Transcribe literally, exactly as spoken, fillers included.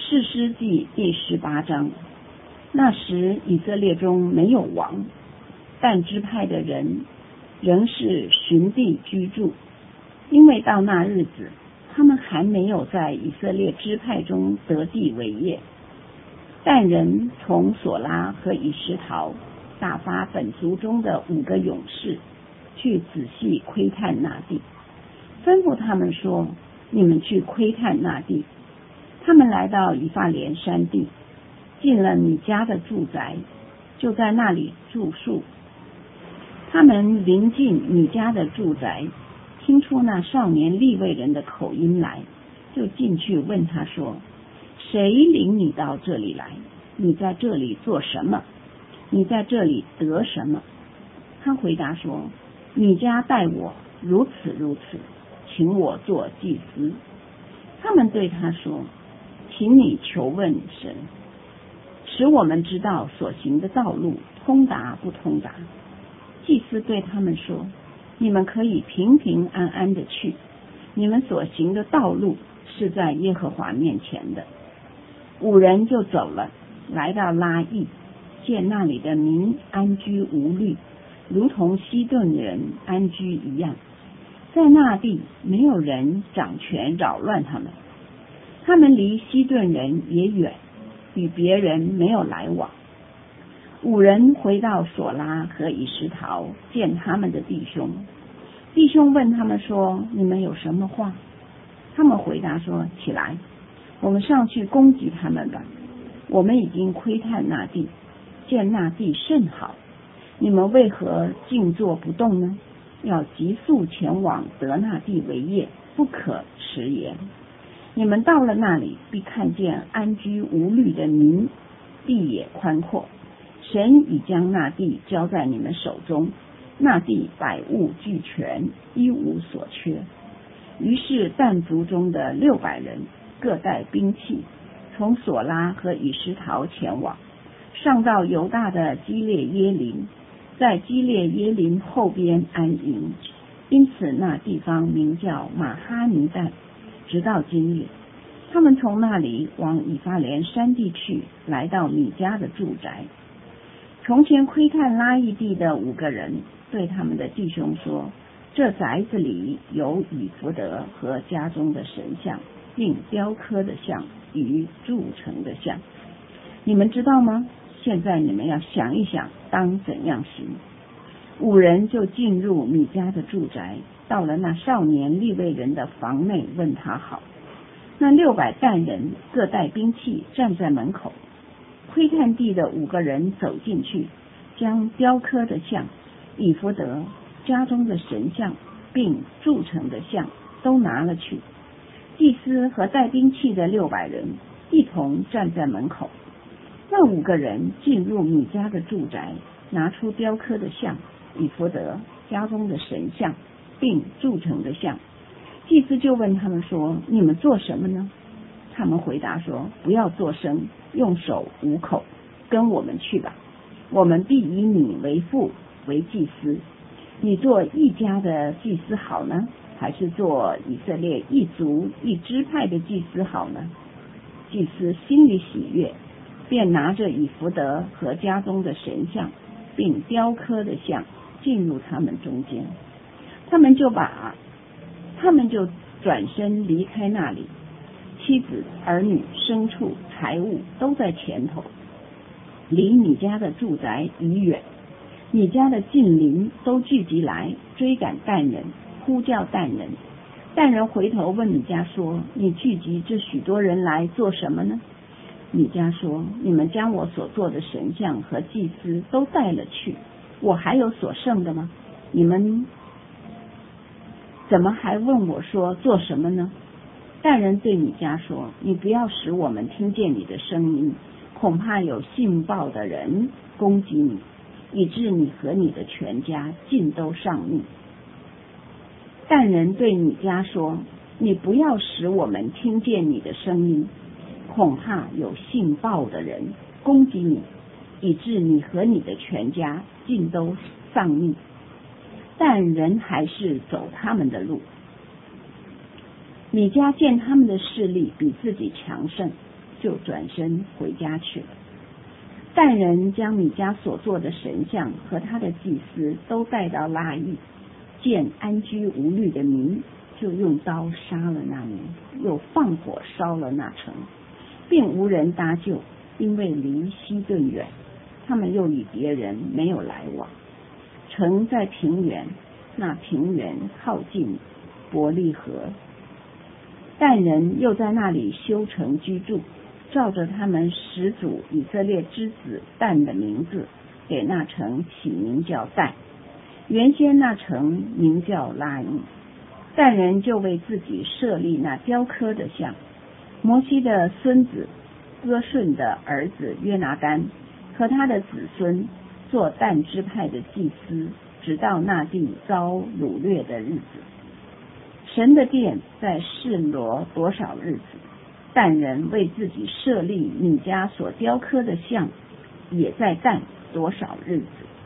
士师记第十八章。那时以色列中没有王，但支派的人仍是寻地居住，因为到那日子，他们还没有在以色列支派中得地为业。但人从索拉和以实陶打发本族中的五个勇士去仔细窥探那地，吩咐他们说：你们去窥探那地。他们来到以法莲山地，进了米迦的住宅，就在那里住宿。他们临近米迦的住宅，听出那少年利未人的口音来，就进去问他说：谁领你到这里来？你在这里做什么？你在这里得什么？他回答说：米迦待我如此如此，请我做祭司。他们对他说：请你求问神，使我们知道所行的道路通达不通达。祭司对他们说：你们可以平平安安的去，你们所行的道路是在耶和华面前的。五人就走了，来到拉邑，见那里的民安居无虑，如同西顿人安居一样。在那地没有人掌权扰乱他们，他们离西顿人也远，与别人没有来往。五人回到索拉和以实陶，见他们的弟兄。弟兄问他们说：你们有什么话？他们回答说：起来，我们上去攻击他们吧。我们已经窥探那地，见那地甚好，你们为何静坐不动呢？要急速前往得那地为业，不可迟延。你们到了那里，必看见安居无虑的民，地也宽阔。神已将那地交在你们手中，那地百物俱全，一无所缺。于是但族中的六百人各带兵器，从索拉和以实陶前往，上到犹大的基列耶林，在基列耶林后边安营。因此那地方名叫马哈尼旦，直到今日。他们从那里往以法莲山地去，来到米迦的住宅。从前窥探拉邑地的五个人对他们的弟兄说：这宅子里有以弗得和家中的神像，并雕刻的像与铸成的像，你们知道吗？现在你们要想一想，当怎样行。五人就进入米迦的住宅，到了那少年利未人的房内，问他好。那六百但人各带兵器，站在门口。窥探地的五个人走进去，将雕刻的像、以弗得、家中的神像并铸成的像都拿了去。祭司和带兵器的六百人一同站在门口。那五个人进入米迦的住宅，拿出雕刻的像、以弗得、家中的神像并铸成的像。祭司就问他们说：你们做什么呢？他们回答说：不要作声，用手捂口，跟我们去吧。我们必以你为父，为祭司。你做一家的祭司好呢，还是做以色列一族一支派的祭司好呢？祭司心里喜悦，便拿着以弗得和家中的神像并雕刻的像进入他们中间。他们就把他们就转身离开那里，妻子、儿女、牲畜、财物都在前头，离米迦的住宅已远。米迦的近邻都聚集来追赶但人，呼叫但人。但人回头问米迦说：你聚集这许多人来做什么呢？米迦说：你们将我所做的神像和祭司都带了去，我还有所剩的吗？你们怎么还问我说做什么呢？但人对米迦说：你不要使我们听见你的声音，恐怕有信报的人攻击你，以致你和你的全家尽都丧命。但人对米迦说：你不要使我们听见你的声音，恐怕有信报的人攻击你，以致你和你的全家尽都丧命。但人还是走他们的路。米迦见他们的势力比自己强盛， 就转身回家去了。但人将米迦所做的神像和他的祭司都带到拉邑，见安居无虑的民，就用刀杀了那民，又放火烧了那城，并无人搭救，因为离西顿远，他们又与别人没有来往。城在平原，那平原靠近伯利河。但人又在那里修城居住，照着他们始祖以色列之子但的名字，给那城起名叫但。原先那城名叫拉邑。但人就为自己设立那雕刻的像。摩西的孙子哥顺的儿子约拿单和他的子孙做但支派的祭司，直到那地遭掳掠的日子。神的殿在示罗多少日子，但人为自己设立米迦所雕刻的像，也在但多少日子。